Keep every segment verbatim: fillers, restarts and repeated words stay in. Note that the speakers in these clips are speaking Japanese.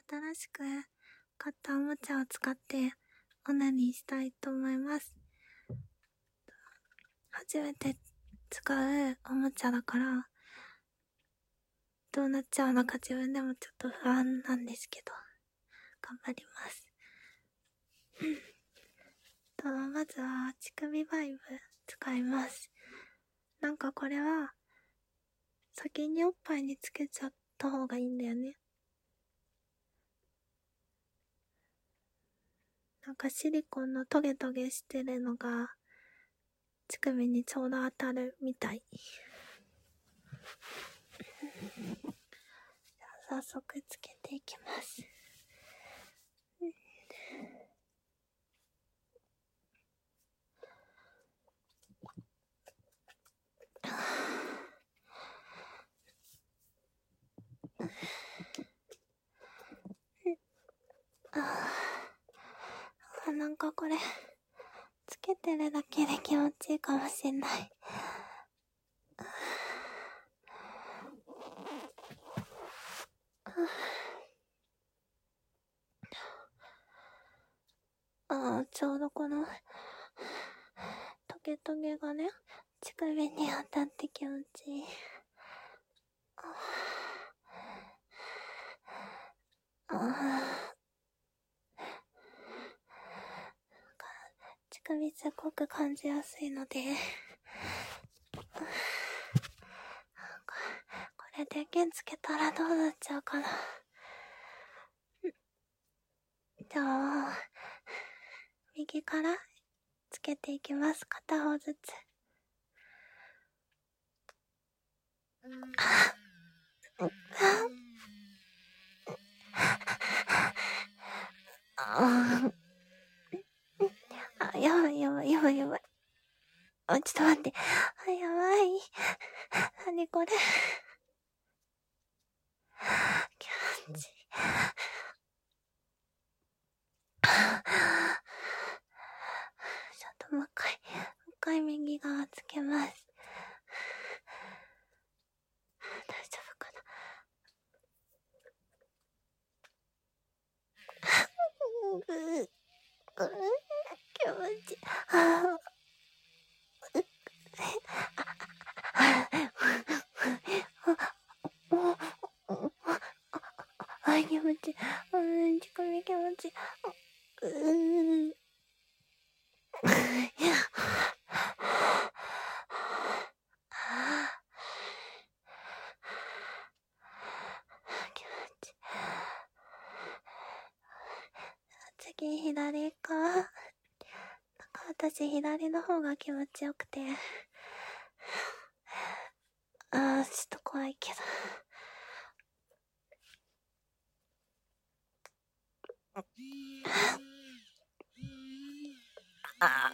新しく買ったおもちゃを使ってオナニーしたいと思います。初めて使うおもちゃだからどうなっちゃうのか自分でもちょっと不安なんですけど頑張りますとまずは乳首バイブ使います。なんかこれは先におっぱいにつけちゃった方がいいんだよね。なんかシリコンのトゲトゲしてるのが乳首にちょうど当たるみたい。早速つけていきます。あ、なんかこれつけてるだけで気持ちいいかもしんない。ああ、ちょうどこのトゲトゲがね乳首に当たって気持ちいい。ああ、乳首すごく感じやすいのでこれ電源つけたらどうなっちゃうかな。じゃあ右からつけていきます。片方ずつ。あああ、やばいやばいやばいやばい。あ、ちょっと待って。あ、やばい。なにこれ。気持ちいい。ちょっともう一回、もう一回右側つけます。大丈夫かな。ううう気持ちいい。ああ、気持ちいい。うん、乳首気持ちいい。うー次左か。なんか私左の方が気持ちよくて、あーちょっと怖いけど。あ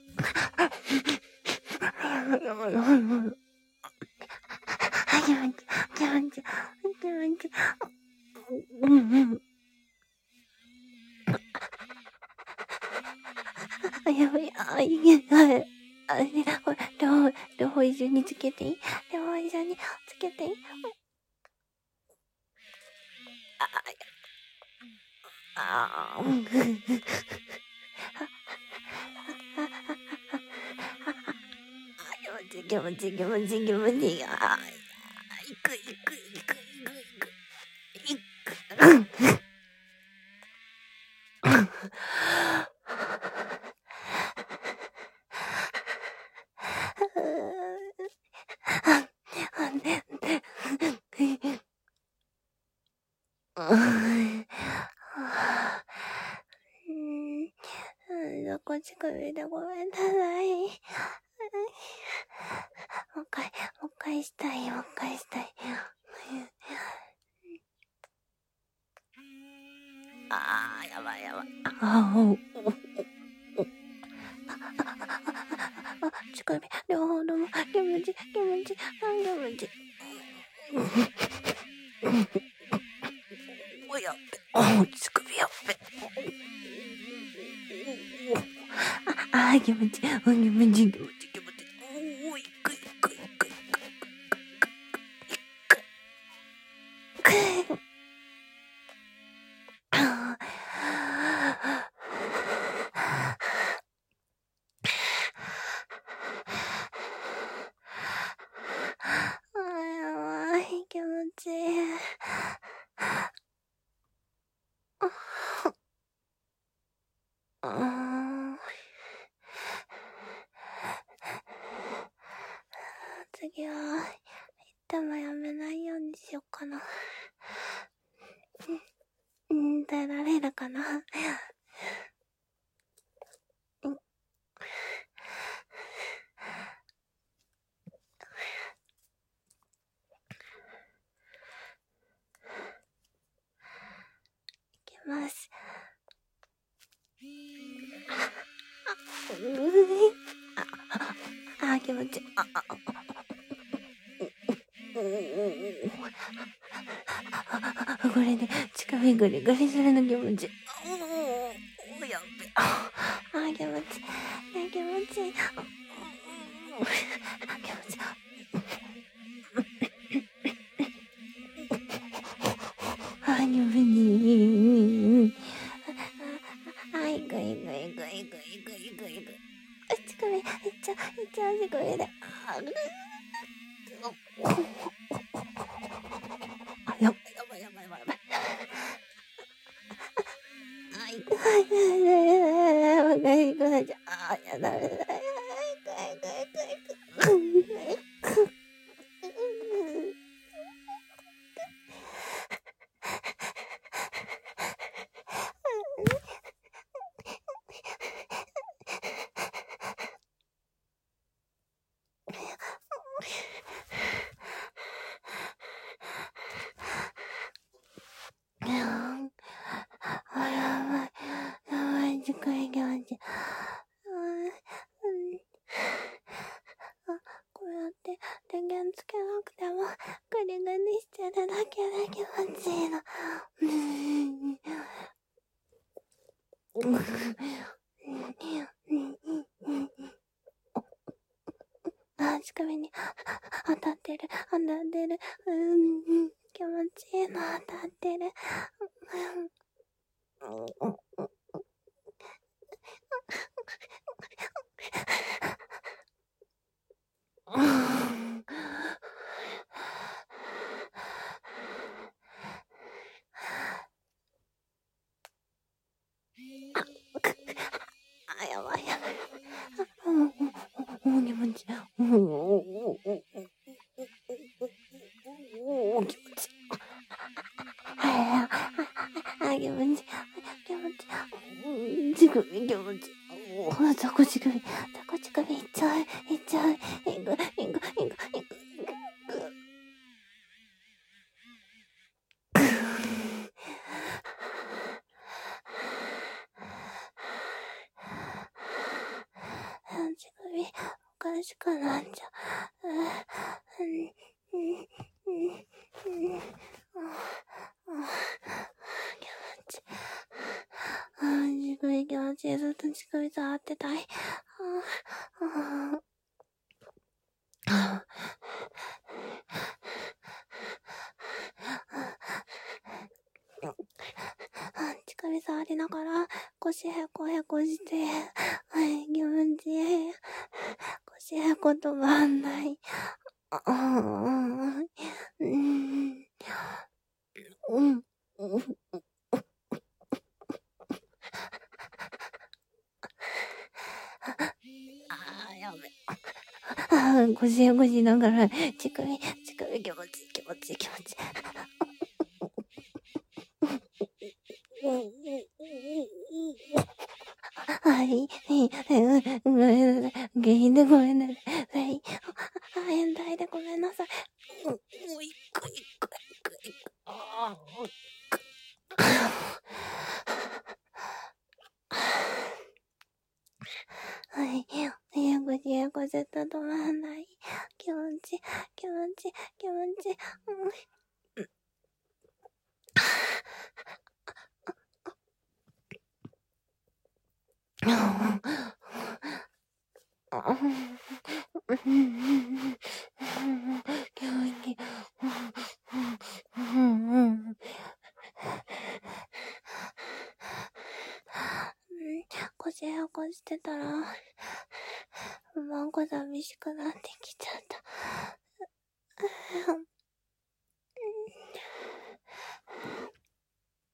やばい、あ、いけない。あ、これ、両方、両方一緒につけていい？両方一緒につけていい？あ、あ、うん。気持ちいい気持ちいい気持ちいい。あ、いくいくいくいくいくいく。こっち首でごめんなさい。もう一回、もう一回したい、もう一回したい。あー、やばいやばい。あー、おおおあ、乳首、両方とも気持ちいい、気持ちいい、気持ちいい。おやっべ、お乳首やっべ。ああ、気持ちいい、気持ちいい、気持ちいい、気持ちいい。おー、いくいくいくいくいくいく。 ます。あ、うーあ、あ、気持ちいい。あ、あ、あ、あ、これで近めぐりぐりするの気持ちいい。おー、やべ。あ、気持ちいい。気持ちいい。気持ちいい。あ、気持ちいい。はい、ぐいぐいぐいぐいぐいぐいぐいぐい。ちくび、いっちゃ、いっちゃ、ちくびで。あ、ぐあ、やばいやばいやばいやばいやばい。はい、はい、はい、はい、はい、はい、あ、やだ、やだ、はい、はい、はい、はい。あ、やばい、やばい、ちくび気持ちいい。こうやって電源つけなくてもグリグリしてるだけで気持ちいいの。あ、乳首に当たってる、当たってる。うん、気持ちいいの当たってる。あ、やばいやばい。お、気持ちいい。おおおおおお気持ちいい。あ、気持ちいい。気持ちいい。乳首気持ちいい。おお、ザコ乳首。ザコ乳首いっちゃう。いっちゃう。いく、いく、いく、いく、いく。乳首おかしくなっちゃう。うん、うん、うん、うん、うん。気持ちいい。あ、乳首気持ちいい。ずっと乳首触ってたい。乳首触りながら腰へこへこして、はい、気持ちいい。腰へこ止まんない。ああ、うん、うん、うん。あ、やべ。あ、腰へこしながら、乳首、乳首気持ちいい、気持ちいい、気持ちいい。はい、ごめんなさい。原因でごめんなさい。はい。変態でごめんなさい。もう一個一個一個一個。あはい。やこしやこしと止まらない。気持ち、気持ち、気持ち。うん。腰へこしてたら、なんか寂しくなってきちゃった。